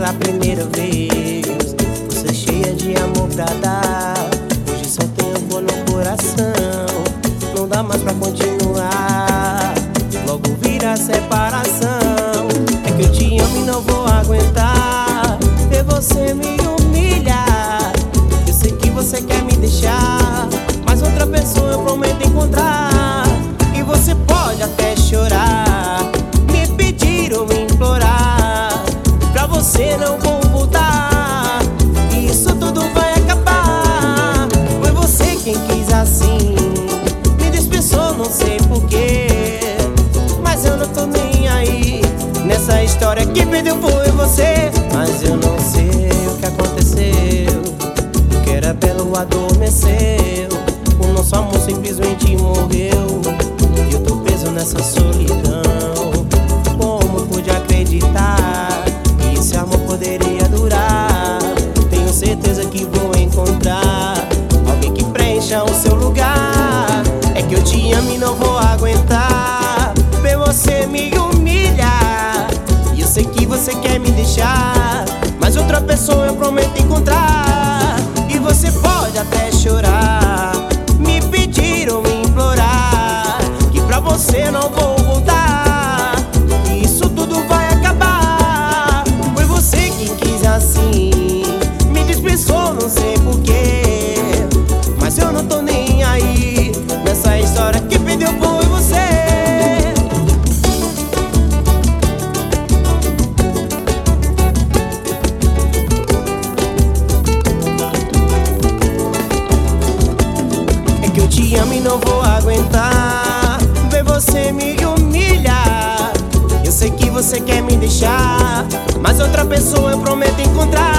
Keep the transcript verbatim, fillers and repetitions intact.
pela primeira vez. Você cheia de amor pra dar, hoje só tenho dor no coração. Não dá mais pra continuar, logo vira separação. É que eu te amo e não vou aguentar ver você me humilhar. Eu sei que você quer me deixar, mas outra pessoa eu prometo encontrar. E você pode até chorar, me pedir ou me implorar, pra você não vou voltar, e isso tudo vai acabar. Foi você quem quis assim, me dispensou, não sei porquê, mas eu não tô nem aí. Nessa história que perdeu foi você, mas eu não sei o que aconteceu. O que era belo adormeceu, o nosso amor simplesmente morreu. E eu tô preso nessa solidão. Como pude acreditar que esse amor poderia durar? Tenho certeza que vou encontrar alguém que preencha o seu lugar. É que eu te amo e não vou aguentar ver você me humilhar. E eu sei que você quer me deixar, mas outra pessoa eu prometo encontrar. E você pode até chorar, me pedir ou me implorar, que pra você não vou voltar, e isso tudo vai acabar. Foi você quem quis assim, me dispensou, não sei porquê, mas eu não tô nem aí. Nessa história que perdeu foi você. É que eu te amo e não vou aguentar ver você me humilhar. Eu sei que você quer me deixar, mas outra pessoa eu prometo encontrar.